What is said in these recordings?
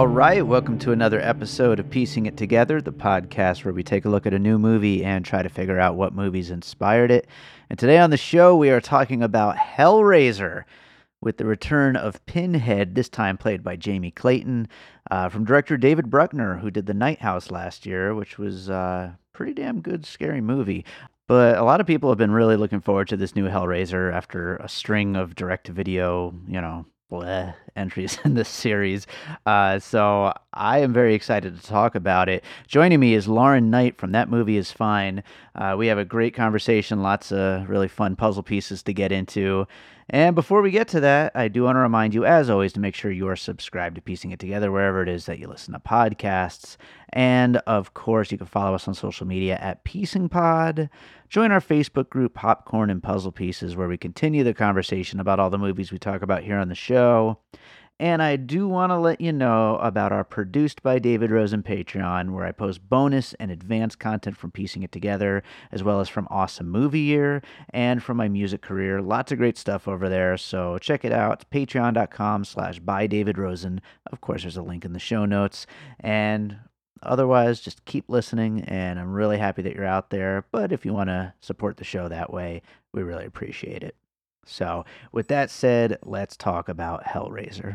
All right, welcome to another episode of Piecing It Together, the podcast where we take a look at a new movie and try to figure out what movies inspired it. And today on the show, we are talking about Hellraiser, with the return of Pinhead, this time played by Jamie Clayton, from director David Bruckner, who did The Night House last year, which was a pretty damn good, scary movie. But a lot of people have been really looking forward to this new Hellraiser after a string of direct-to-video, bleh, entries in this series. So I am very excited to talk about it. Joining me is Lauren Knight from That Movie Is Fine. We have a great conversation, lots of really fun puzzle pieces to get into. And before we get to that, I do want to remind you, as always, to make sure you are subscribed to Piecing It Together wherever it is that you listen to podcasts. And, of course, you can follow us on social media at PiecingPod. Join our Facebook group, Popcorn and Puzzle Pieces, where we continue the conversation about all the movies we talk about here on the show. And I do want to let you know about our Produced by David Rosen Patreon, where I post bonus and advanced content from Piecing It Together, as well as from Awesome Movie Year and from my music career. Lots of great stuff over there, so check it out. It's patreon.com/bydavidrosen. Of course, there's a link in the show notes. And otherwise, just keep listening, and I'm really happy that you're out there. But if you want to support the show that way, we really appreciate it. So, with that said, let's talk about Hellraiser.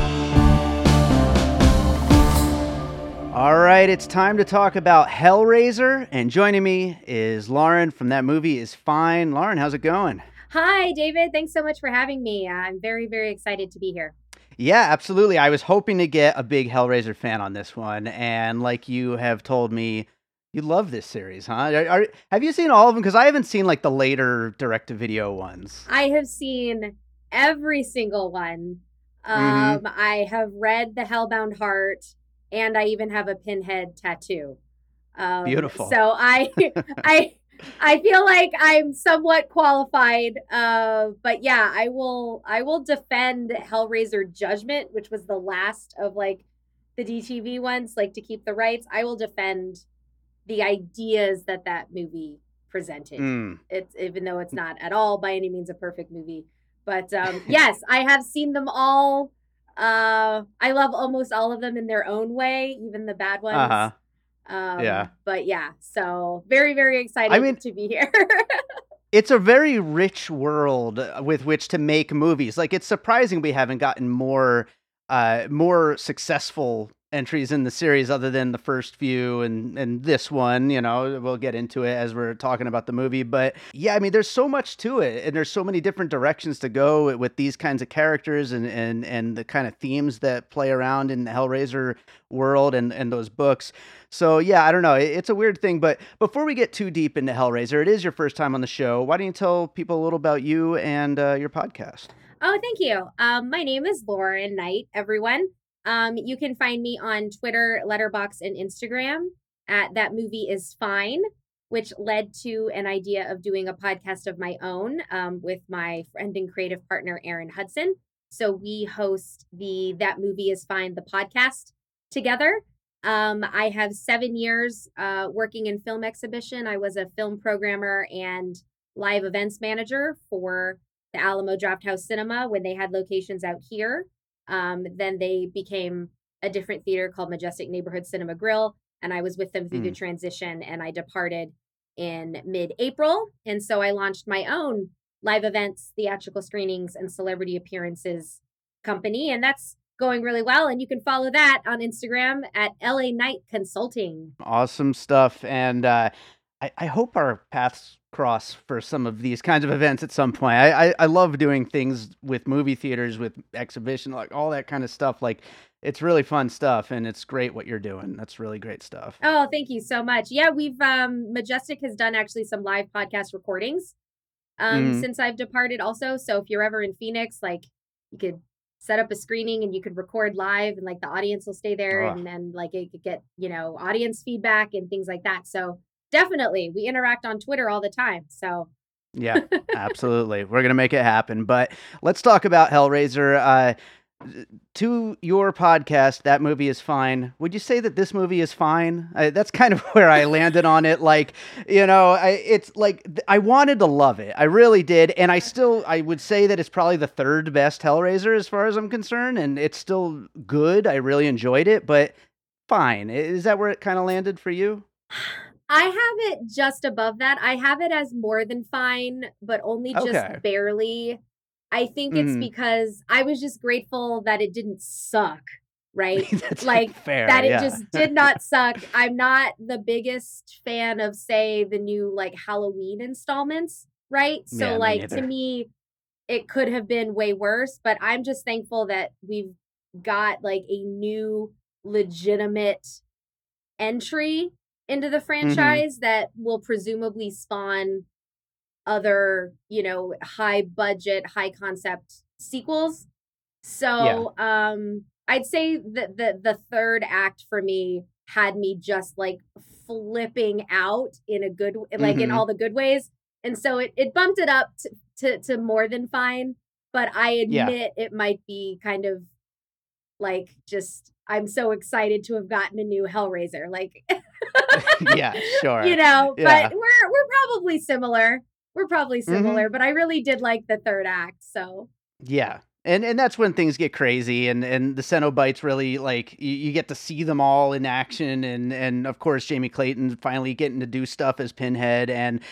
All right, it's time to talk about Hellraiser, and joining me is Lauren from That Movie Is Fine. Lauren, how's it going? Hi, David. Thanks so much for having me. I'm very, very excited to be here. Yeah, absolutely. I was hoping to get a big Hellraiser fan on this one, and like you have told me, you love this series, huh? Have you seen all of them? Because I haven't seen like the later direct-to-video ones. I have seen every single one. I have read The Hellbound Heart, and I even have a Pinhead tattoo. Beautiful. So I feel like I'm somewhat qualified. But yeah, I will defend Hellraiser Judgment, which was the last of like the DTV ones, like to keep the rights. I will defend the ideas that movie presented. It's, even though it's not at all by any means a perfect movie. But yes, I have seen them all. I love almost all of them in their own way, even the bad ones. Yeah. But yeah, so very, very excited to be here. It's a very rich world with which to make movies. Like, it's surprising we haven't gotten more successful entries in the series other than the first few and this one. We'll get into it as we're talking about the movie, but yeah, I mean, there's so much to it, and there's so many different directions to go with these kinds of characters and the kind of themes that play around in the Hellraiser world and those books. So yeah, I don't know, it's a weird thing. But before we get too deep into Hellraiser, it is your first time on the show. Why don't you tell people a little about you and your podcast? Oh, thank you. My name is Lauren Knight, everyone. You can find me on Twitter, Letterboxd, and Instagram at That Movie Is Fine, which led to an idea of doing a podcast of my own with my friend and creative partner, Erin Hudson. So we host the That Movie Is Fine, the podcast together. I have 7 years working in film exhibition. I was a film programmer and live events manager for the Alamo Drafthouse Cinema when they had locations out here. Then they became a different theater called Majestic Neighborhood Cinema Grill, and I was with them through the transition, and I departed in mid-April. And so I launched my own live events, theatrical screenings, and celebrity appearances company, and that's going really well. And you can follow that on Instagram at LA Knight Consulting. Awesome stuff. And I hope our paths cross for some of these kinds of events at some point. I love doing things with movie theaters, with exhibition, like all that kind of stuff. Like, it's really fun stuff, and it's great what you're doing. That's really great stuff. Oh, thank you so much. Yeah, we've Majestic has done actually some live podcast recordings since I've departed also. So if you're ever in Phoenix, like, you could set up a screening and you could record live, and like the audience will stay there, and then like it could get, audience feedback and things like that. So definitely, we interact on Twitter all the time. So yeah, absolutely. We're going to make it happen. But let's talk about Hellraiser. to your podcast, that movie is fine. Would you say that this movie is fine? That's kind of where I landed on it. Like, it's like I wanted to love it. I really did, and I would say that it's probably the third best Hellraiser as far as I'm concerned, and it's still good. I really enjoyed it, but fine. Is that where it kind of landed for you? I have it just above that. I have it as more than fine, but only just Okay. barely. I think it's Hmm. because I was just grateful that it didn't suck, right? That's Like fair. that it Yeah. just did not suck. I'm not the biggest fan of, say, the new like Halloween installments, right? So Yeah. Me like to neither. me it could have been way worse, but I'm just thankful that we've got like a new legitimate entry into the Hmm. franchise that will presumably spawn other, high budget, high concept sequels. Yeah. So, I'd say that the third act for me had me just like flipping out in a good, like in Hmm. all the good ways. And so it bumped it up to more than fine, but I Yeah. admit it might be kind of like just I'm so excited to have gotten a new Hellraiser. Like Yeah. Sure. but Yeah. we're probably similar. We're probably Hmm. similar, but I really did like the third act. So, Yeah. And that's when things get crazy, and the Cenobites really, like, you get to see them all in action, and of course Jamie Clayton finally getting to do stuff as Pinhead,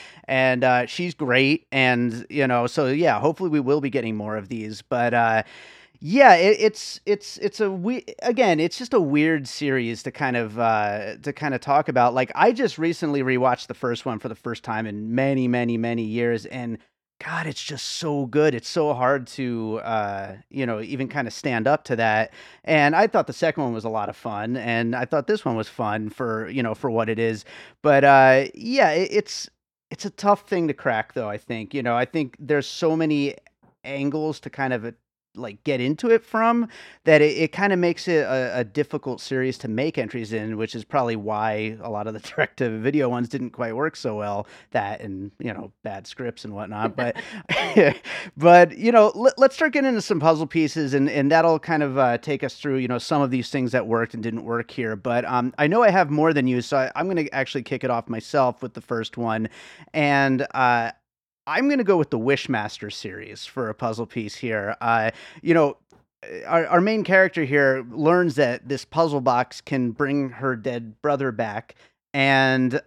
and she's great, and so yeah, hopefully we will be getting more of these. But yeah, it's again, it's just a weird series to kind of talk about. Like, I just recently rewatched the first one for the first time in many, many, many years, and God, it's just so good. It's so hard to even kind of stand up to that. And I thought the second one was a lot of fun, and I thought this one was fun for for what it is. But yeah, it's a tough thing to crack, though. I think I think there's so many angles to kind of like get into it from that it kind of makes it a difficult series to make entries in, which is probably why a lot of the direct to video ones didn't quite work so well. That and bad scripts and whatnot. But but let's start getting into some puzzle pieces, and that'll kind of take us through some of these things that worked and didn't work here. But I know I have more than you, so I'm going to actually kick it off myself with the first one, and I'm going to go with the Wishmaster series for a puzzle piece here. You know, our main character here learns that this puzzle box can bring her dead brother back. And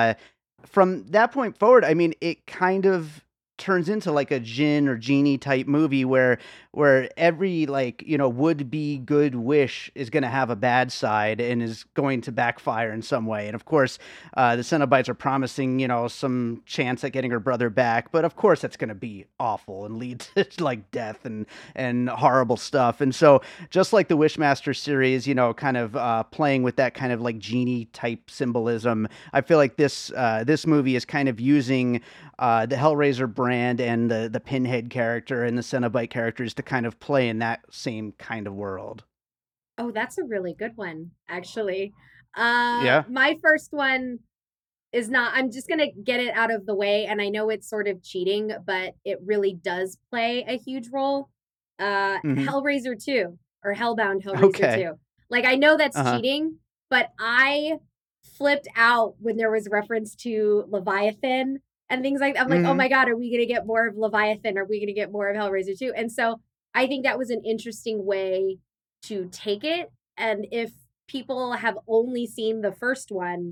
from that point forward, I mean, it kind of turns into like a Jin or Genie type movie where every like would be good wish is going to have a bad side and is going to backfire in some way. And of course the Cenobites are promising some chance at getting her brother back, but of course that's going to be awful and lead to like death and horrible stuff. And so just like the Wishmaster series, kind of playing with that kind of like Genie type symbolism, I feel like this movie is kind of using the Hellraiser brand and the Pinhead character and the Cenobite characters to kind of play in that same kind of world. oh, that's a really good one, actually. Yeah. My first one is not, I'm just going to get it out of the way. And I know it's sort of cheating, but it really does play a huge role. Hmm. Hellraiser 2 or Hellbound Hellraiser Okay. 2. Like, I know that's Uh huh. cheating, but I flipped out when there was reference to Leviathan and things like that. I'm like, oh Hmm. my God, are we going to get more of Leviathan? Are we going to get more of Hellraiser 2? And so I think that was an interesting way to take it. And if people have only seen the first one,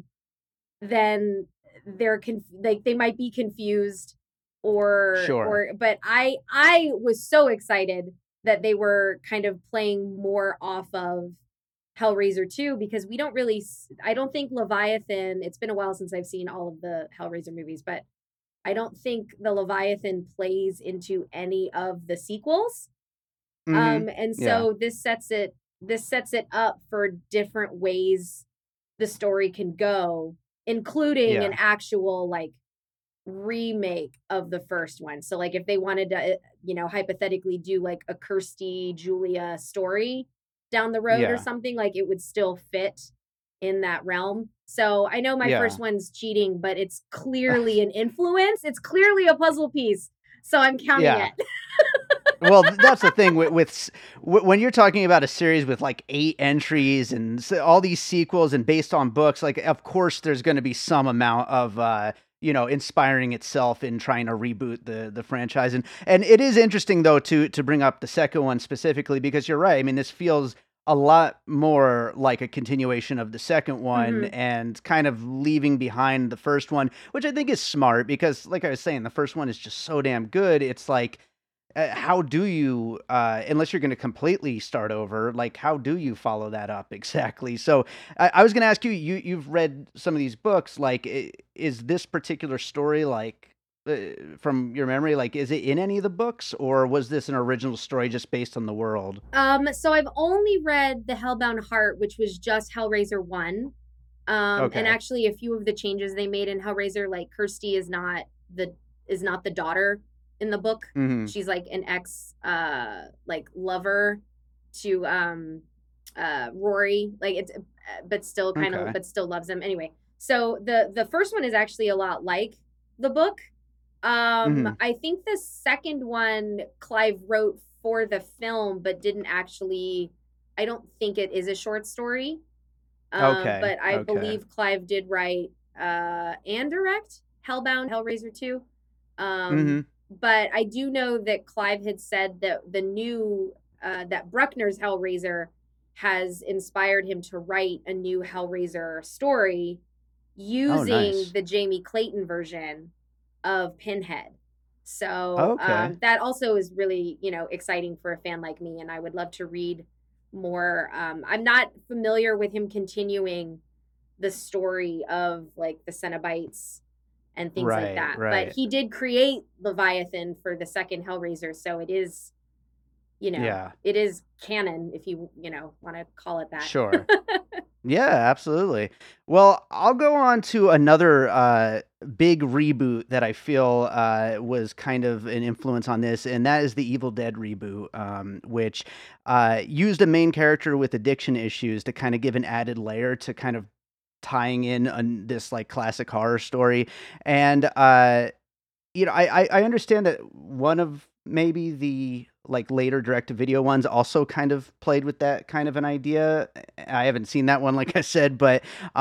then like they might be confused Sure. but I was so excited that they were kind of playing more off of Hellraiser 2 because we don't really I don't think Leviathan, it's been a while since I've seen all of the Hellraiser movies, but I don't think the Leviathan plays into any of the sequels. Hmm. And Yeah. so this sets it up for different ways the story can go, including an Yeah. actual like remake of the first one. So like if they wanted to, hypothetically do like a Kirsty Julia story down the road or Yeah. something, like it would still fit in that realm. So I know my first Yeah. one's cheating, but it's clearly an influence. It's clearly a puzzle piece. So I'm counting Yeah. it. Well, that's the thing when you're talking about a series with like 8 entries and all these sequels and based on books, like of course there's going to be some amount of inspiring itself in trying to reboot the franchise. And it is interesting though to bring up the second one specifically because you're right. I mean, this feels a lot more like a continuation of the second one Hmm. and kind of leaving behind the first one, which I think is smart because like I was saying, the first one is just so damn good. It's like how do you unless you're going to completely start over, like how do you follow that up exactly? So I was going to ask you, you've read some of these books, like is this particular story like uh, from your memory, like is it in any of the books or was this an original story just based on the world? So I've only read The Hellbound Heart, which was just Hellraiser 1. And Okay. actually a few of the changes they made in Hellraiser, like Kirsty is not the daughter in the book. Hmm. She's like an ex like lover to Rory. Like it's but still kind of Okay. but still loves him. Anyway, so the first one is actually a lot like the book. Hmm. I think the second one Clive wrote for the film, but didn't actually. I don't think it is a short story. Okay. But I Okay. believe Clive did write and direct Hellbound, Hellraiser 2. Um, Hmm. but I do know that Clive had said that the new that Bruckner's Hellraiser has inspired him to write a new Hellraiser story Oh, using nice. the Jamie Clayton version of Pinhead. So Okay. that also is really, exciting for a fan like me, and I would love to read more. I'm not familiar with him continuing the story of like the Cenobites and things like Right. that, but Right. he did create Leviathan for the second Hellraiser, so Yeah. it is canon if you want to call it that. Sure. Yeah, absolutely. Well, I'll go on to another big reboot that I feel was kind of an influence on this, and that is the Evil Dead reboot, which used a main character with addiction issues to kind of give an added layer to kind of tying in this like classic horror story. And I understand that one of maybe the, like, later direct-to-video ones also kind of played with that kind of an idea. I haven't seen that one, like I said, but,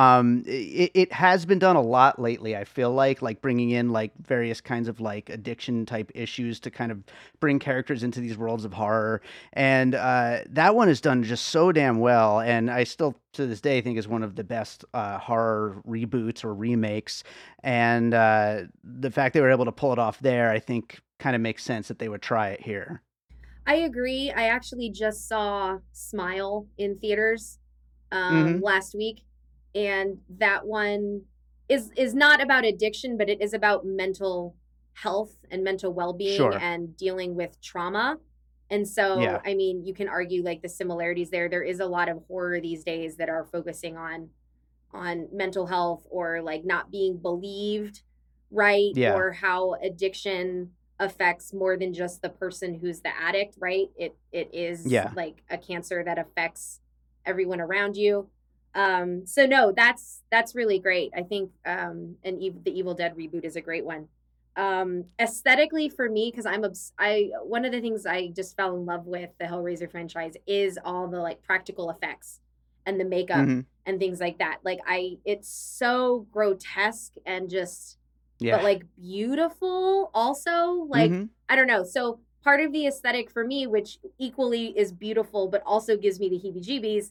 it has been done a lot lately, I feel like bringing in, like, various kinds of, like, addiction-type issues to kind of bring characters into these worlds of horror, and, that one is done just so damn well, and I still, to this day, think is one of the best, horror reboots or remakes, and the fact they were able to pull it off there, I think, kind of makes sense that they would try it here. I agree. I actually just saw Smile in theaters Hmm. last week, and that one is not about addiction, but it is about mental health and mental well-being Sure. and dealing with trauma. And so, Yeah. I mean, you can argue like the similarities there. There is a lot of horror these days that are focusing on mental health or like not being believed right, Yeah. or how addiction affects more than just the person who's the addict, right? It is Yeah. like a cancer that affects everyone around you. So no, that's really great. I think the Evil Dead reboot is a great one. Aesthetically for me, because I one of the things I just fell in love with the Hellraiser franchise is all the like practical effects and the makeup Hmm. and things like that. Like it's so grotesque and just, but Yeah. like beautiful also. Like, Hmm. I don't know. So part of the aesthetic for me, which equally is beautiful, but also gives me the heebie jeebies,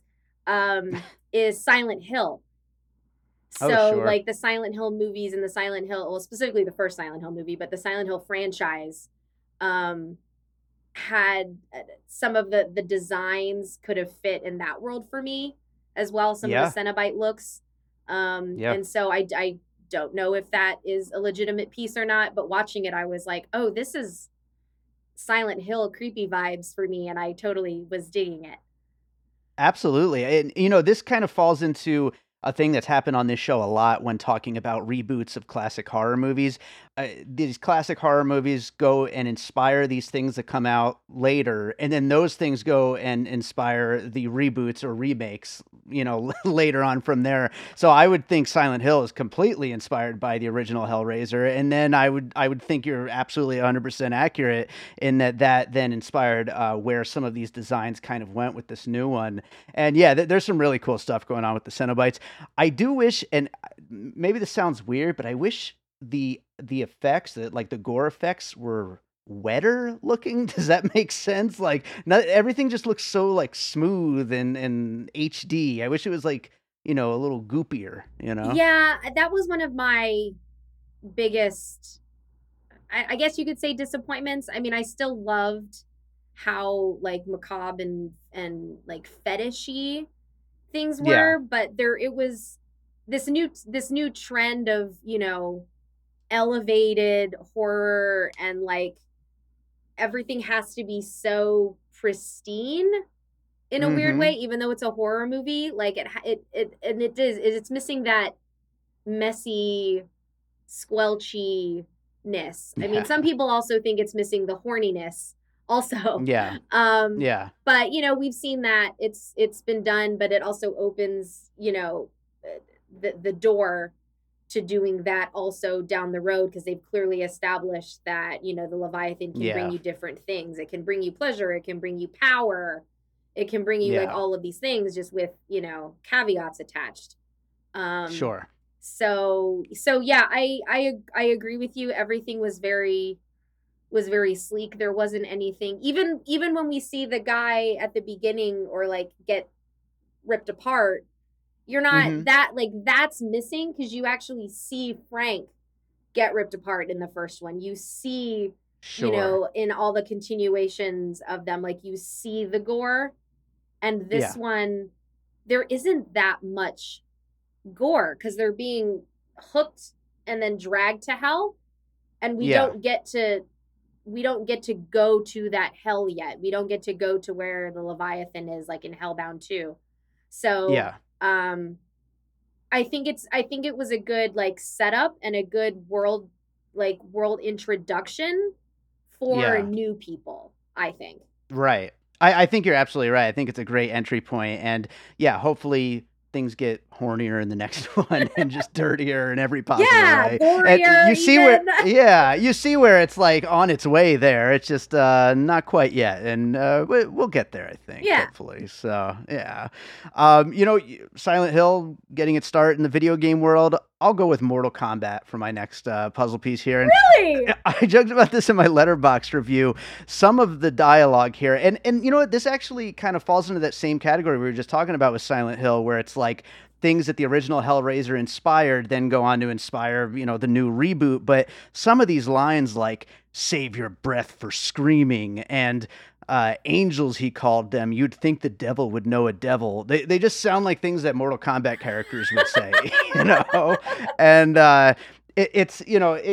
is Silent Hill. Oh, So sure. like the Silent Hill movies and the Silent Hill, well, specifically the first Silent Hill movie, but the Silent Hill franchise, um, had some of the designs could have fit in that world for me as well, some of the Yeah. Cenobite looks. Yeah. And so I don't know if that is a legitimate piece or not, but watching it I was like, oh, this is Silent Hill creepy vibes for me, and I totally was digging it. Absolutely. And, this kind of falls into a thing that's happened on this show a lot when talking about reboots of classic horror movies. these classic horror movies go and inspire these things that come out later, and then those things go and inspire the reboots or remakes, later on from there. So I would think Silent Hill is completely inspired by the original Hellraiser, and then I would think you're absolutely 100% accurate in that then inspired where some of these designs kind of went with this new one. And yeah, there's some really cool stuff going on with the Cenobites. I do wish, and maybe this sounds weird, but I wish the effects, like the gore effects, were wetter looking. Does that make sense? Like, not everything just looks so like smooth and HD. I wish it was like, a little goopier, Yeah, that was one of my biggest, I guess you could say, disappointments. I mean, I still loved how like macabre and like fetishy things Yeah. were, but there it was this new trend of, elevated horror, and like everything has to be so pristine in a weird way, Mm-hmm. even though it's a horror movie. Like it's missing that messy squelchy ness. I mean, Yeah. some people also think it's missing the horniness also. Yeah. um Yeah. but we've seen that it's been done, but it also opens, the door to doing that also down the road, because they've clearly established that, the Leviathan can bring Yeah. you different things. It can bring you pleasure, it can bring you power, it can bring you like Yeah. all of these things, just with, caveats attached. um Sure. so yeah, I agree with you. Everything was very sleek. There wasn't anything, even when we see the guy at the beginning, or like get ripped apart, you're not Mm-hmm. that like that's missing, because you actually see Frank get ripped apart in the first one. You see, Sure. in all the continuations of them, like you see the gore. And this Yeah. one, there isn't that much gore, because they're being hooked and then dragged to hell, and we Yeah. don't get to go to that hell yet. We don't get to go to where the Leviathan is, like in Hellbound 2. So Yeah. um I think it was a good like setup and a good world introduction for Yeah. new people, I think. Right. I think you're absolutely right. I think it's a great entry point. And yeah, hopefully things get hornier in the next one and just dirtier in every possible Yeah, way. And gorier you see where, even. yeah, you see where it's like on its way there. It's just not quite yet. And we'll get there, I think, Yeah. hopefully. So, yeah. Silent Hill getting its start in the video game world. I'll go with Mortal Kombat for my next puzzle piece here. And Really? I joked about this in my Letterboxd review. Some of the dialogue here, and you know what, this actually kind of falls into that same category we were just talking about with Silent Hill, where it's like things that the original Hellraiser inspired then go on to inspire, the new reboot. But some of these lines, like "save your breath for screaming" and angels, he called them. You'd think the devil would know a devil. They just sound like things that Mortal Kombat characters would say, And it's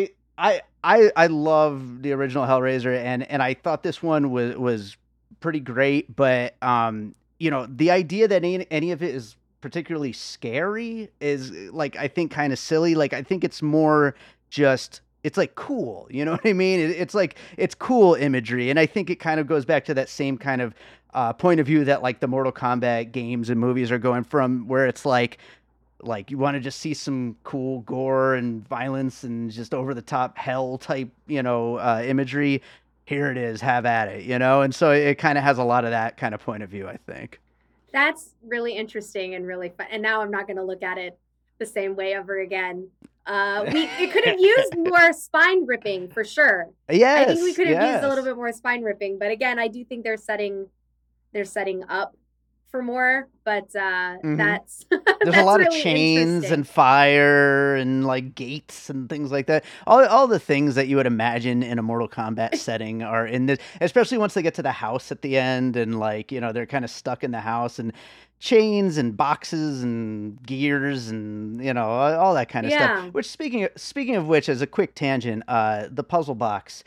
I love the original Hellraiser, and I thought this one was pretty great, but the idea that any of it is particularly scary is like, I think, kind of silly. Like, I think it's more just, it's like cool, you know what I mean? It's like, it's cool imagery, and I think it kind of goes back to that same kind of point of view that like the Mortal Kombat games and movies are going from, where it's like you want to just see some cool gore and violence and just over the top hell type, imagery. Here it is, have at it, and so it kind of has a lot of that kind of point of view, I think. That's really interesting and really fun. And now I'm not going to look at it the same way ever again. We it could have used more spine ripping for sure. I think we Yes, could have used a little yes. bit more spine ripping, but again, I do think they're setting up for more. But Hmm. that's There's a that's lot of really chains interesting. and fire and like gates and things like that. All the things that you would imagine in a Mortal Kombat setting are in this, especially once they get to the house at the end, and like, they're kind of stuck in the house, and chains and boxes and gears and all that kind of stuff. Yeah. Which, speaking of which, as a quick tangent, the puzzle box,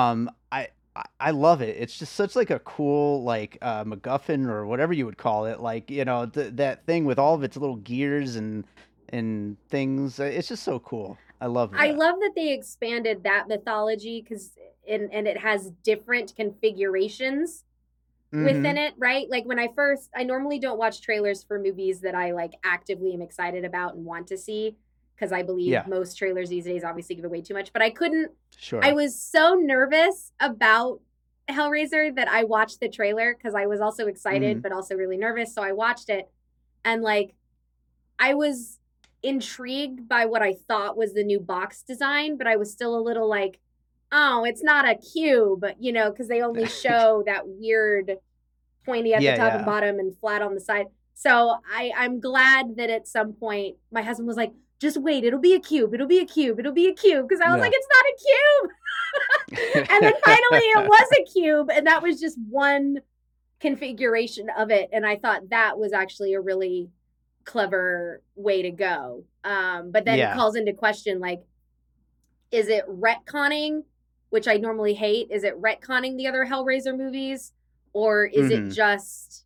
I love it. It's just such like a cool like MacGuffin or whatever you would call it. Like, that thing with all of its little gears and things. It's just so cool. I love I that. love that they expanded that mythology because and it has different configurations within Mm-hmm. it, right? Like I normally don't watch trailers for movies that I like actively am excited about and want to see because I believe Yeah, most trailers these days obviously give away too much. But I sure. was so nervous about Hellraiser that I watched the trailer because I was also excited Mm-hmm. but also really nervous. So I watched it and like I was intrigued by what I thought was the new box design, but I was still a little like, oh, it's not a cube, because they only show that weird pointy at the Yeah, top and yeah. bottom and flat on the side. So I'm glad that at some point my husband was like, just wait, it'll be a cube, it'll be a cube, it'll be a cube. Because I was like, Yeah. it's not a cube. And then finally it was a cube, and that was just one configuration of it. And I thought that was actually a really clever way to go. But then it Yeah. calls into question like, is it retconning, which I normally hate? Is it retconning the other Hellraiser movies? Or is it Mm-hmm. just,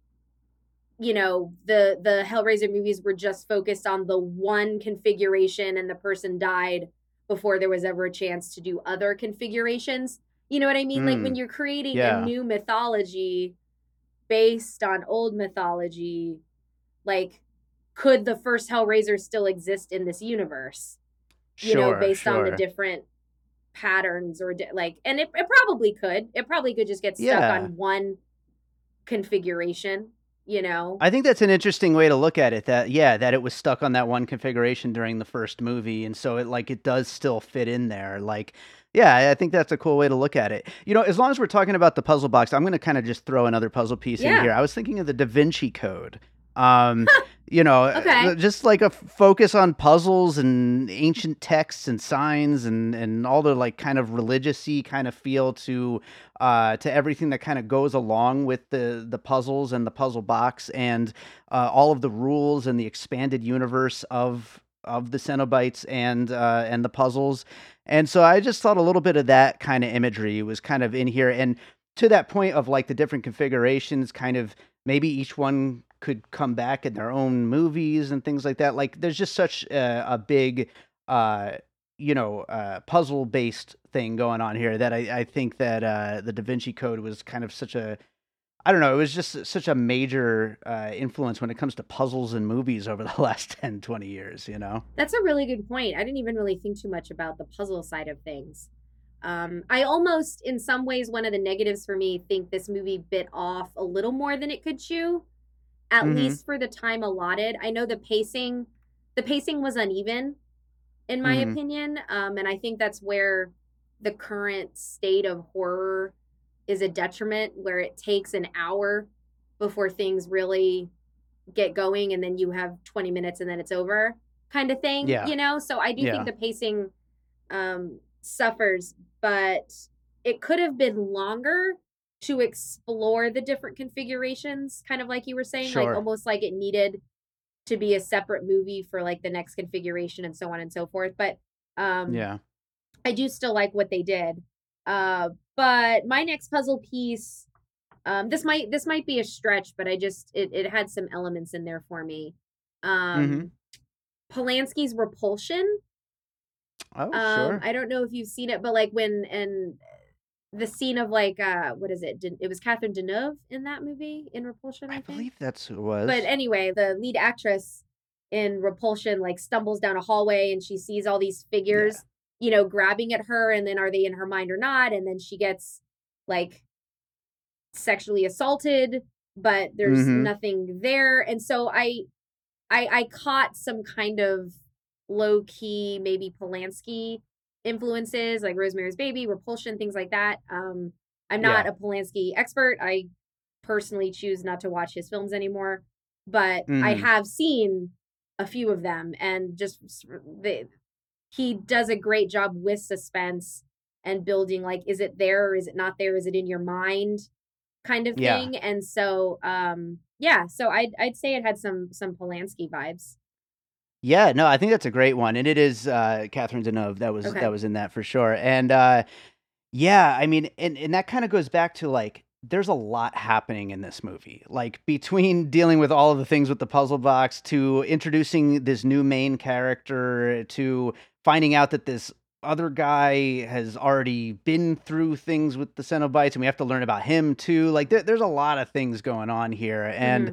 the Hellraiser movies were just focused on the one configuration and the person died before there was ever a chance to do other configurations? You know what I mean? Like when Mm. you're creating a Yeah. new mythology based on old mythology, like could the first Hellraiser still exist in this universe? Sure, Based on the sure. different patterns like, and it probably could. It probably could just get stuck Yeah. on one configuration, you know? I think that's an interesting way to look at it. That yeah, that it was stuck on that one configuration during the first movie, and so it does still fit in there. Like, yeah, I think that's a cool way to look at it. As long as we're talking about the puzzle box, I'm going to kind of just throw another puzzle piece in Yeah. here. I was thinking of the Da Vinci Code. Um, Okay. just like a focus on puzzles and ancient texts and signs and all the like kind of religious-y kind of feel to everything that kind of goes along with the puzzles and the puzzle box and all of the rules and the expanded universe of the Cenobites and the puzzles. And so I just thought a little bit of that kind of imagery was kind of in here. And to that point of like the different configurations, kind of maybe each one could come back in their own movies and things like that. Like there's just such a big uh puzzle based thing going on here that I think that the Da Vinci Code was kind of such a I don't know, it was just such a major influence when it comes to puzzles and movies over the last 10, 20 years. That's a really good point. I didn't even really think too much about the puzzle side of things. I almost, in some ways, one of the negatives for me, think this movie bit off a little more than it could chew, at Mhm. least for the time allotted. I know the pacing was uneven, in my Mhm. opinion. And I think that's where the current state of horror is a detriment, where it takes an hour before things really get going, and then you have 20 minutes and then it's over, kind of thing, Yeah. So I do think Yeah. the pacing suffers, but it could have been longer to explore the different configurations, kind of like you were saying, like Sure. almost like it needed to be a separate movie for like the next configuration and so on and so forth. But um Yeah. I do still like what they did. But my next puzzle piece, this might be a stretch, but it had some elements in there for me. Mhm. Um Polanski's Repulsion. Oh, sure. I don't know if you've seen it, but like when and the scene of like what is it? It was Catherine Deneuve in that movie in Repulsion, I I think. believe that's who it But was. anyway, the lead actress in Repulsion like stumbles down a hallway and she sees all these Yeah. figures, grabbing at her, and then are they in her mind or not? And then she gets like sexually assaulted, but there's Mhm. nothing there. And so I caught some kind of low key, maybe Polanski influences, like Rosemary's Baby, Repulsion, things like that. I'm not Yeah. a Polanski expert. I personally choose not to watch his films anymore, but I Mhm. have seen a few of them, and he does a great job with suspense and building like, is it there or is it not there? Is it in your mind? Kind of Yeah. thing. And so yeah, so I'd say it had some Polanski vibes. Yeah, no, I think that's a great one, and it is, Catherine Deneuve that was Okay. in that for sure, and, yeah, I mean, and that kinda goes back to, like, there's a lot happening in this movie. Like between dealing with all of the things with the puzzle box to introducing this new main character to finding out that this other guy has already been through things with the Cenobites and we have to learn about him too. Like there's a lot of things going on here. And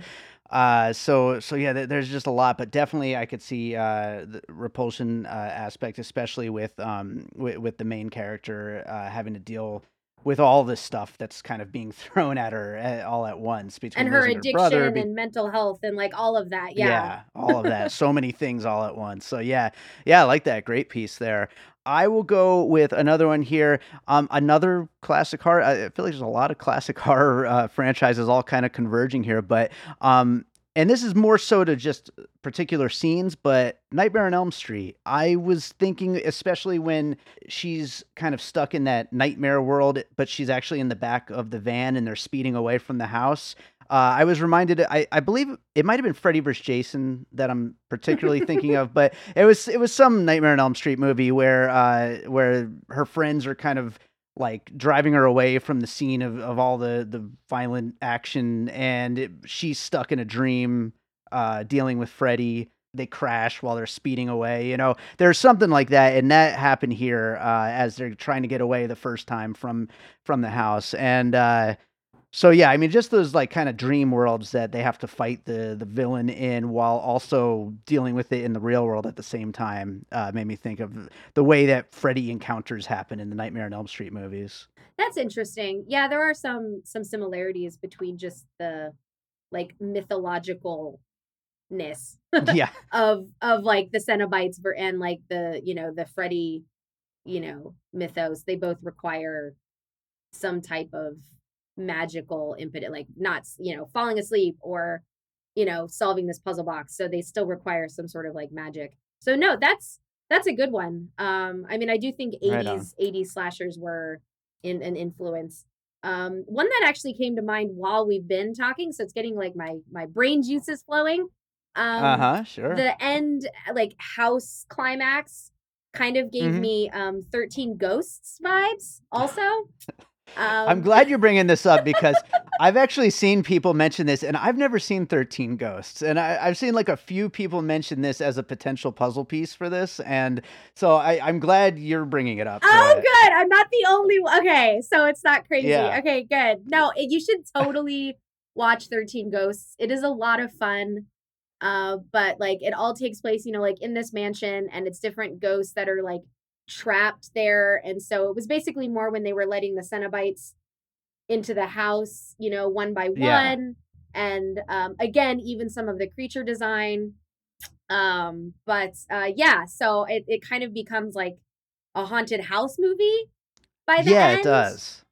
so yeah, there's just a lot, but definitely I could see the repulsion aspect, especially with the main character having to deal with all this stuff that's kind of being thrown at her all at once between and her losing addiction brother, and mental health and like all of that. yeah, all of that, so many things all at once. So yeah, I like that. Great piece there. I will go with another one here. Another classic horror. I feel like there's a lot of classic horror franchises all kind of converging here, but and this is more so to just particular scenes, but Nightmare on Elm Street. I was thinking, especially when she's kind of stuck in that nightmare world, but she's actually in the back of the van and they're speeding away from the house. I was reminded, I believe it might have been Freddy vs. Jason that I'm particularly thinking of, but it was some Nightmare on Elm Street movie where her friends are kind of like driving her away from the scene of all the violent action, and she's stuck in a dream dealing with Freddy. They crash while they're speeding away. There's something like that, and that happened here as they're trying to get away the first time from the house. And so yeah, I mean, just those like kind of dream worlds that they have to fight the villain in while also dealing with it in the real world at the same time made me think of the way that Freddy encounters happen in the Nightmare on Elm Street movies. That's interesting. Yeah, there are some similarities between just the like mythologicalness Yeah, of like the Cenobites and like the Freddy mythos. They both require some type of magical impetus, like not falling asleep or solving this puzzle box, so they still require some sort of like magic. So no, that's a good one. I mean, I do think right on. 80s slashers were in an influence. One that actually came to mind while we've been talking, so it's getting like my brain juices flowing. Sure. The end, like house climax, kind of gave me 13 Ghosts vibes also. I'm glad you're bringing this up because I've actually seen people mention this, and I've never seen 13 Ghosts. And I've seen like a few people mention this as a potential puzzle piece for this. And so I'm glad you're bringing it up. Oh, good. I'm not the only one. Okay, so it's not crazy. Yeah. Okay, good. No, you should totally watch 13 Ghosts. It is a lot of fun. But like it all takes place, like in this mansion, and it's different ghosts that are like trapped there. And so it was basically more when they were letting the Cenobites into the house, one by one. And again, even some of the creature design. But yeah, so it kind of becomes like a haunted house movie by the end. It does.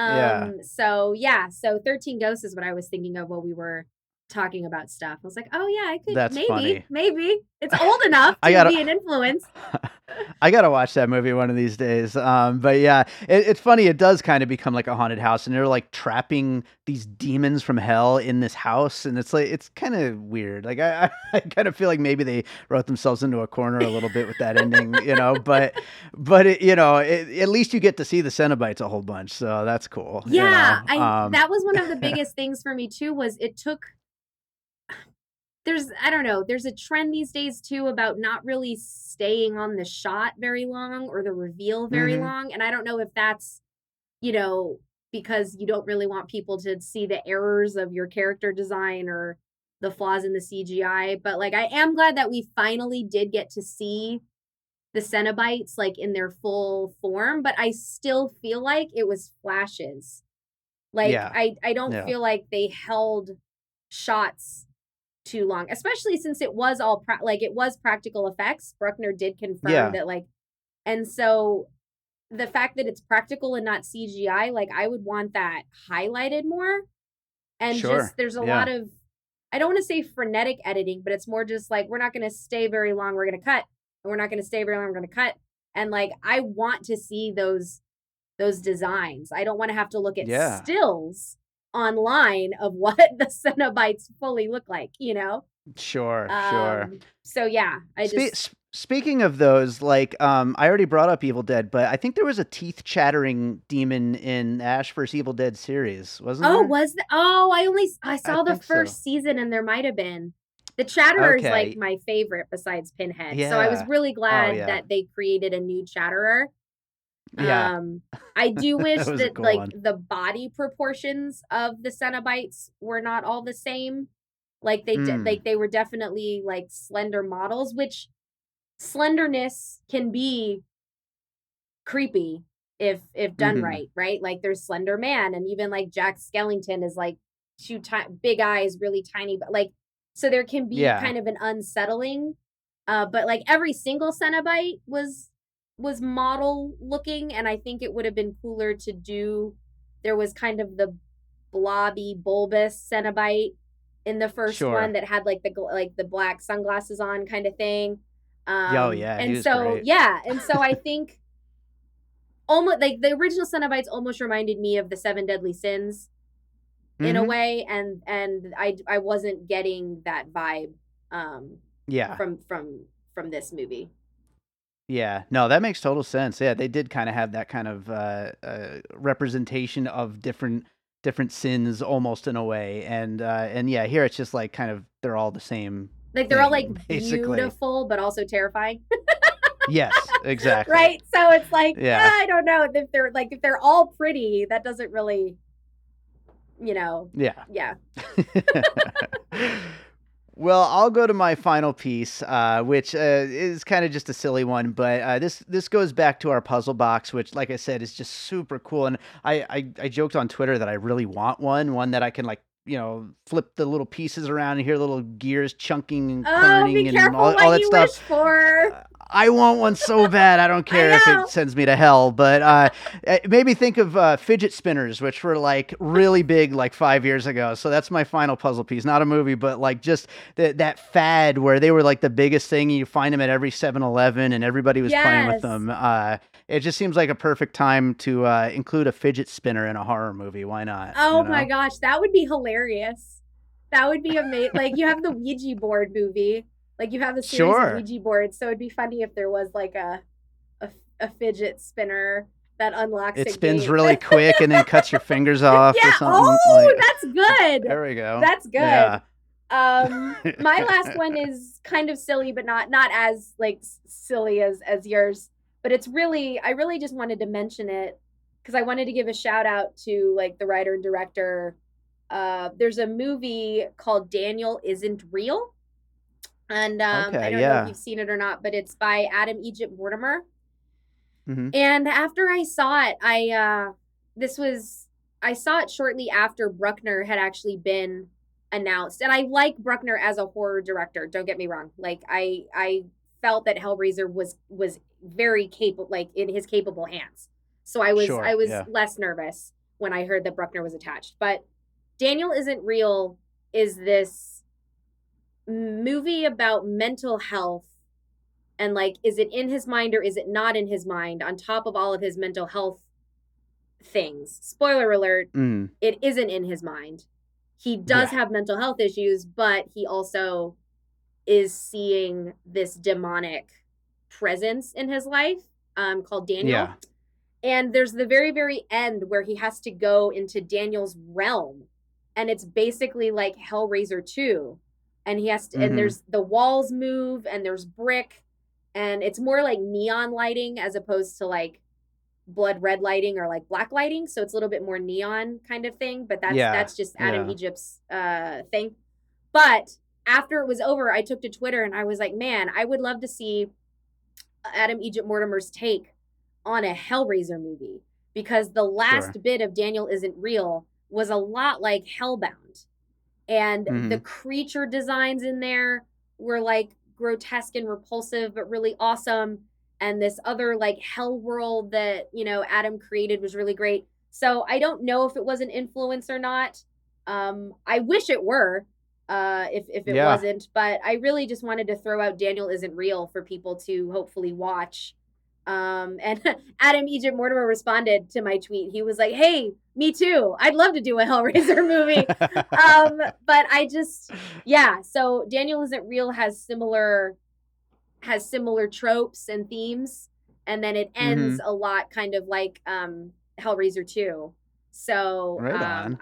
So 13 Ghosts is what I was thinking of while we were talking about stuff. I was like, oh yeah, I could. That's funny. Maybe it's old enough to be an influence. I gotta watch that movie one of these days. But yeah, it's funny. It does kind of become like a haunted house, and they're like trapping these demons from hell in this house, and it's kind of weird. Like I kind of feel like maybe they wrote themselves into a corner a little bit with that ending, But at least you get to see the Cenobites a whole bunch, so that's cool. Yeah, that was one of the biggest things for me too. Was it took. I don't know, there's a trend these days too about not really staying on the shot very long or the reveal very long. And I don't know if that's, because you don't really want people to see the errors of your character design or the flaws in the CGI. But like, I am glad that we finally did get to see the Cenobites like in their full form, but I still feel like it was flashes. Like, I don't feel like they held shots too long, especially since it was all it was practical effects. Bruckner did confirm that, like, and so the fact that it's practical and not CGI, like I would want that highlighted more. And just there's a lot of, I don't want to say frenetic editing, but it's more just like, we're not going to stay very long, we're going to cut, and we're not going to stay very long, we're going to cut. And like, I want to see those designs. I don't want to have to look at stills online of what the Cenobites fully look like, Sure, sure. So yeah, I Spe- just s- Speaking of those, like, I already brought up Evil Dead, but I think there was a teeth chattering demon in Ash vs. Evil Dead series, wasn't Oh, there? was the oh, I I saw the think so. first season and there might have been. The Chatterer is like Okay. my favorite besides Pinhead. So I was Yeah. really Oh, glad yeah. that they created a new Chatterer. Yeah. Um I do That wish was a that cool like one. the body proportions of the Cenobites were not all the same. Like Mm. they were definitely like slender models, which slenderness can be creepy if done Mm-hmm. right, right? Like there's Slender Man, and even like Jack Skellington is like big eyes, really tiny, but like so there can be Yeah. kind of an unsettling. But like every single Cenobite was model looking, and I think it would have been cooler to do. There was kind of the blobby, bulbous Cenobite in the first one Sure. that had like the black sunglasses on kind of thing. Oh, yeah. He And was so great. yeah, and so I think almost like the original Cenobites almost reminded me of the Seven Deadly Sins in a Mm-hmm. way, and I wasn't getting that vibe um Yeah. from this movie. Yeah, no, that makes total sense. Yeah, they did kind of have that kind of representation of different sins, almost in a way, and yeah, here it's just like kind of they're all the same Like they're all like thing, basically. beautiful but also terrifying. Yes, exactly. Right? So it's like, Yeah, I don't know if they're all pretty, that doesn't really, yeah. yeah. Well, I'll go to my final piece, which is kind of just a silly one, but this goes back to our puzzle box, which, like I said, is just super cool. And I joked on Twitter that I really want one that I can like flip the little pieces around and hear little gears chunking and Oh, be churning and careful all what that you stuff. wish for. I want one so bad. I don't I care if it know. sends me to hell. But it made me think of fidget spinners, which were like really big like 5 years ago. So that's my final puzzle piece. Not a movie, but like just that fad where they were like the biggest thing. You find them at every 7-Eleven and everybody was playing with Yes. them. It just seems like a perfect time to include a fidget spinner in a horror movie. Why not? You Oh my know? gosh, that would be hilarious. That would be amazing. Like you have the Ouija board movie, like you have the series of Sure. Ouija boards. So it'd be funny if there was like a, a fidget spinner that unlocks It a spins gate. really quick and then cuts your fingers off or Yeah. something. Oh, Like, that's good. there we go. That's good. Yeah. My last one is kind of silly, but not as like silly as yours. But I really just wanted to mention it because I wanted to give a shout out to like the writer and director. There's a movie called Daniel Isn't Real, and I Okay, don't know if yeah. you've seen it or not, but it's by Adam Egypt Mortimer. Hmm. And after I saw it, this was I saw it shortly after Bruckner had actually been announced. And I like Bruckner as a horror director, don't get me wrong. Like I felt that Hellraiser was very capable, like in his capable hands. So I Sure, was yeah. less nervous when I heard that Bruckner was attached. But Daniel Isn't Real is this movie about mental health and like is it in his mind or is it not in his mind on top of all of his mental health things. Spoiler alert, Mm, it isn't in his mind. He does yeah. have mental health issues, but he also is seeing this demonic presence in his life called Daniel. Yeah. And there's the very, very end where he has to go into Daniel's realm. And it's basically like Hellraiser 2. And he has to, and Mhm. there's the walls move and there's brick. And it's more like neon lighting as opposed to like blood red lighting or like black lighting. So it's a little bit more neon kind of thing. But Yeah. that's just Adam Yeah. Egypt's thing. But after it was over, I took to Twitter and I was like, man, I would love to see Adam Egypt Mortimer's take on a Hellraiser movie because the Sure. last bit of Daniel Isn't Real was a lot like Hellbound. And the Mhm. creature designs in there were like grotesque and repulsive, but really awesome. And this other like hell world that, Adam created was really great. So I don't know if it was an influence or not. I wish it were, if it Yeah. wasn't, but I really just wanted to throw out Daniel Isn't Real for people to hopefully watch And Adam Egypt Mortimer responded to my tweet. He was like, "Hey, me too. I'd love to do a Hellraiser movie." But I just, yeah. So Daniel Isn't Real has similar tropes and themes, and then it ends a lot kind of like Hellraiser 2. So Right on.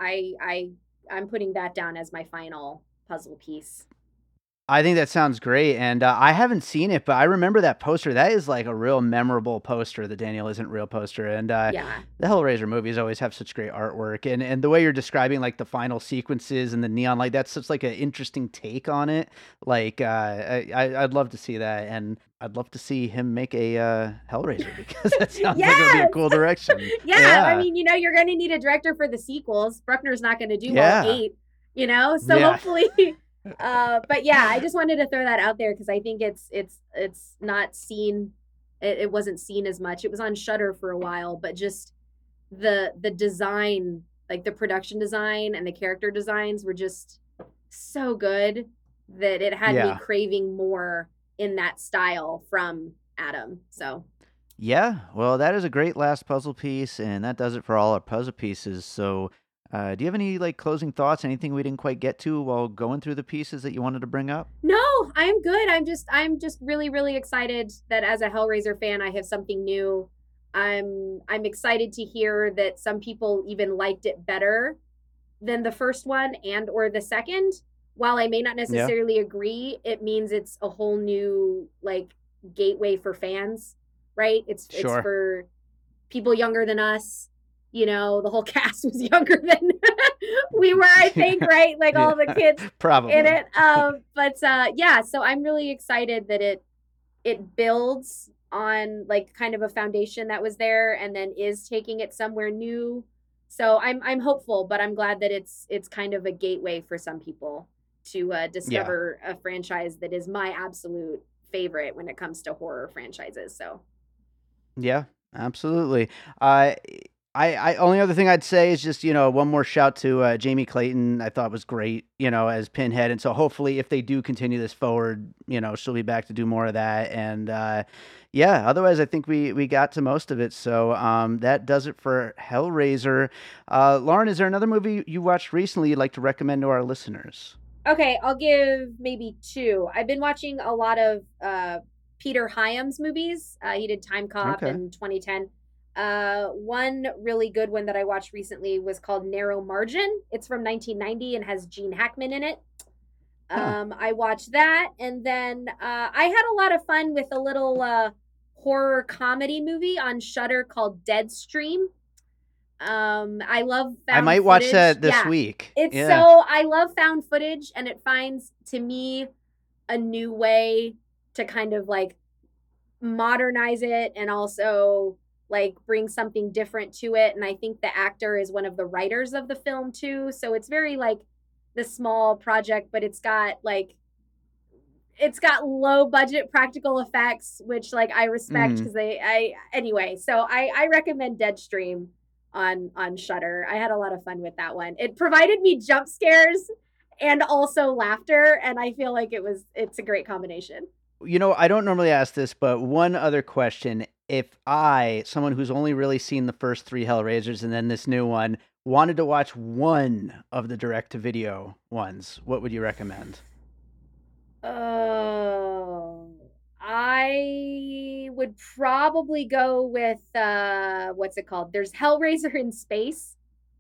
I'm putting that down as my final puzzle piece. I think that sounds great, and I haven't seen it, but I remember that poster. That is like a real memorable poster, the Daniel Isn't Real poster, and Yeah. the Hellraiser movies always have such great artwork, and the way you're describing like the final sequences and the neon light, that's such like an interesting take on it. Like I'd love to see that, and I'd love to see him make a Hellraiser because that sounds like it would be a Yes! cool direction. Yeah, I mean, you're going to need a director for the sequels. Bruckner's not going to do all 8, so Yeah. hopefully. But yeah, I just wanted to throw that out there because I think it's not seen. It wasn't seen as much. It was on Shudder for a while, but just the design, like the production design and the character designs, were just so good that it had me craving more in that style from Adam. So Yeah, well, that is a great last puzzle piece, and that does it for all our puzzle pieces. So, do you have any like closing thoughts? Anything we didn't quite get to while going through the pieces that you wanted to bring up? no, I'm good. I'm just really, really excited that as a Hellraiser fan, I have something new. I'm excited to hear that some people even liked it better than the first one and or the second. While I may not necessarily agree, it means it's a whole new like gateway for fans, right? It's for people younger than us. The whole cast was younger than we were, I think, right? Like all the kids Probably in it. But yeah, so I'm really excited that it builds on like kind of a foundation that was there and then is taking it somewhere new. So I'm hopeful, but I'm glad that it's kind of a gateway for some people to discover a franchise that is my absolute favorite when it comes to horror franchises. So yeah, absolutely. I only other thing I'd say is just one more shout to Jamie Clayton. I thought was great, as Pinhead, and so hopefully if they do continue this forward, she'll be back to do more of that. And yeah, otherwise I think we got to most of it. So that does it for Hellraiser. Lauren, is there another movie you watched recently you'd like to recommend to our listeners? Okay, I'll give maybe 2. I've been watching a lot of Peter Hyams movies. He did Time Cop in 2010. One really good one that I watched recently was called Narrow Margin. It's from 1990 and has Gene Hackman in it. I watched that, and then I had a lot of fun with a little horror comedy movie on Shudder called Deadstream. I love found I might footage. watch that this week. So I love found footage, and it finds, to me, a new way to kind of like modernize it and also like bring something different to it. And I think the actor is one of the writers of the film too. So it's very like the small project, but it's got low budget practical effects, which like I respect because anyway. So I recommend Deadstream on Shudder. I had a lot of fun with that one. It provided me jump scares and also laughter, and I feel like it's a great combination. I don't normally ask this, but one other question. If someone who's only really seen the first 3 Hellraisers and then this new one, wanted to watch one of the direct-to-video ones, what would you recommend? I would probably go with what's it called? There's Hellraiser in Space.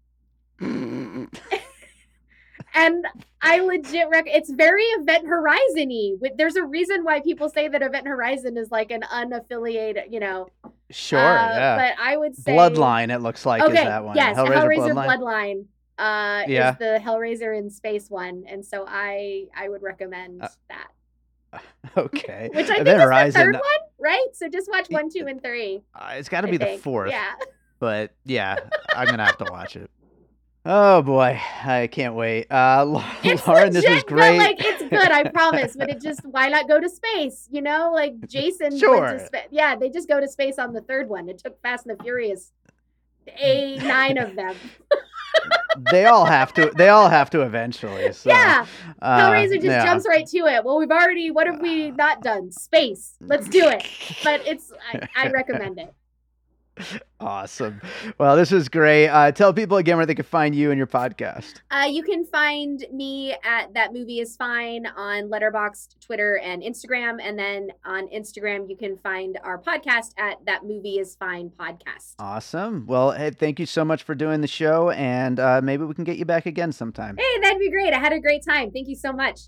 And I legit it's very Event Horizon-y. There's a reason why people say that Event Horizon is like an unaffiliated, Sure, yeah. But I would say Bloodline, it looks like, is that one. Yes, Hellraiser Bloodline is the Hellraiser in Space one. And so I would recommend that. Okay. Which I think is the third one, right? So just watch 1, 2, and 3. It's got to be the 4th. Yeah. But yeah, I'm going to have to watch it. Oh boy, I can't wait. Lauren, this was great. Like it's good, I promise. But why not go to space? Like Jason went to space. Yeah, they just go to space on the 3rd one. It took Fast and the Furious 9 of them. They all have to. They all have to eventually. So, yeah. Hellraiser just yeah. jumps right to it. Well, what have we not done? Space. Let's do it. But I recommend it. Awesome. Well, this is great. Tell people again where they can find you and your podcast. You can find me at That Movie Is Fine on Letterboxd, Twitter, and Instagram. And then on Instagram, you can find our podcast at That Movie Is Fine Podcast. Awesome. Well, hey, thank you so much for doing the show. And maybe we can get you back again sometime. Hey, that'd be great. I had a great time. Thank you so much.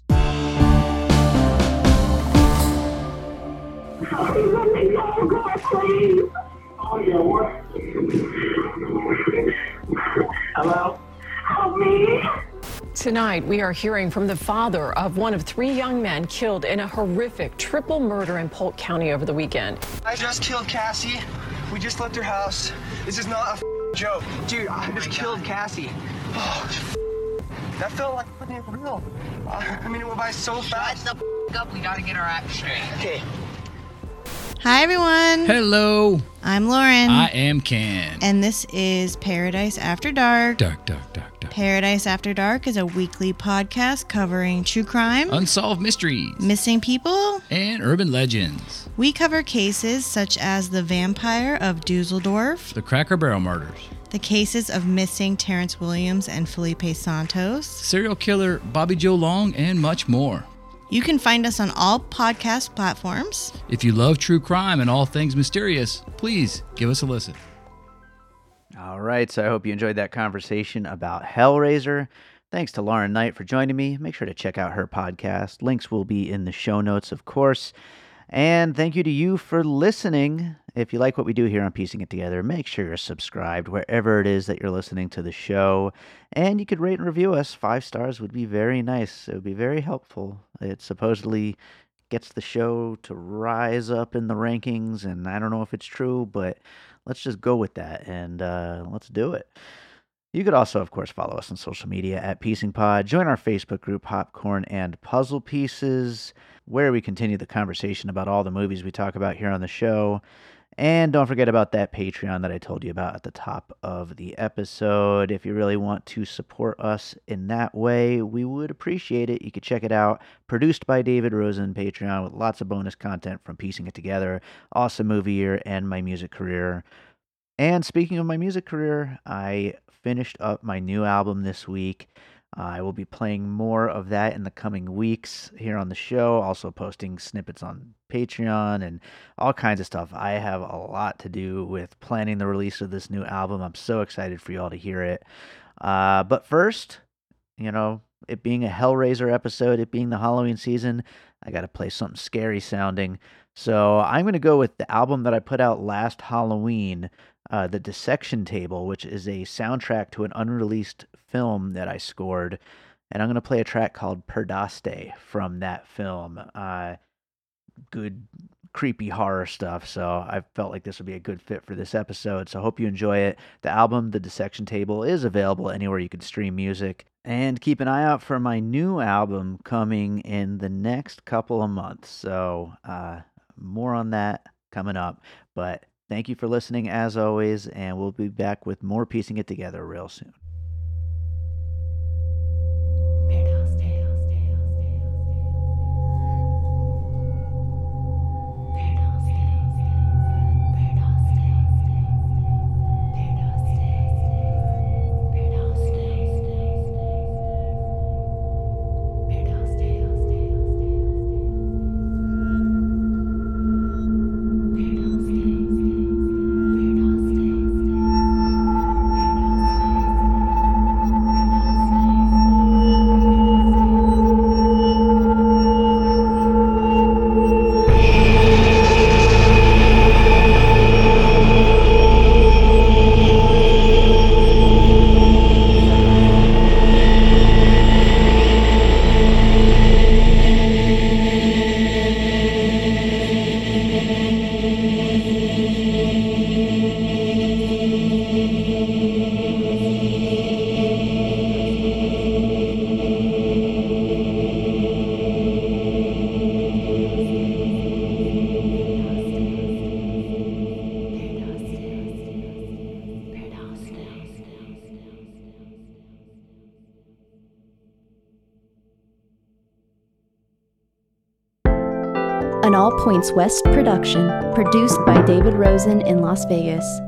Let me go, please. Oh, yeah, what? Hello? Help me. Tonight, we are hearing from the father of one of 3 young men killed in a horrific triple murder in Polk County over the weekend. I just killed Cassie. We just left her house. This is not a joke. Dude, I just killed Cassie. Oh, that felt like fucking real. I mean, it went by so fast. Shut the up. We gotta get our act straight. Okay. Hi, everyone. Hello. I'm Lauren. I am Ken. And this is Paradise After Dark. Dark. Paradise After Dark is a weekly podcast covering true crime, Unsolved mysteries, missing people, and urban legends. We cover cases such as the vampire of Dusseldorf, The Cracker Barrel murders, the cases of missing Terrence Williams and Felipe Santos, serial killer Bobby Joe Long, and much more. You can find us on all podcast platforms. If you love true crime and all things mysterious, please give us a listen. All right, so I hope you enjoyed that conversation about Hellraiser. Thanks to Lauren Knight for joining me. Make sure to check out her podcast. Links will be in the show notes, of course. And thank you to you for listening. If you like what we do here on Piecing It Together, make sure you're subscribed wherever it is that you're listening to the show. And you could rate and review us. 5 stars would be very nice. It would be very helpful. It supposedly gets the show to rise up in the rankings, and I don't know if it's true, but let's just go with that, and let's do it. You could also, of course, follow us on social media at Piecing Pod. Join our Facebook group, Popcorn and Puzzle Pieces, where we continue the conversation about all the movies we talk about here on the show. And don't forget about that Patreon that I told you about at the top of the episode. If you really want to support us in that way, we would appreciate it. You could check it out. Produced by David Rosen, Patreon, with lots of bonus content from Piecing It Together, Awesome Movie Year, and my music career. And speaking of my music career, I finished up my new album this week. I will be playing more of that in the coming weeks here on the show, also posting snippets on Patreon and all kinds of stuff. I have a lot to do with planning the release of this new album. I'm so excited for you all to hear it. But first, it being a Hellraiser episode, it being the Halloween season, I got to play something scary sounding. So I'm going to go with the album that I put out last Halloween, The Dissection Table, which is a soundtrack to an unreleased film that I scored. And I'm going to play a track called Perdaste from that film. Good, creepy horror stuff. So I felt like this would be a good fit for this episode. So I hope you enjoy it. The album, The Dissection Table, is available anywhere you can stream music. And keep an eye out for my new album coming in the next couple of months. So more on that coming up. But thank you for listening as always, and we'll be back with more Piecing It Together real soon. An All Points West production, produced by David Rosen in Las Vegas.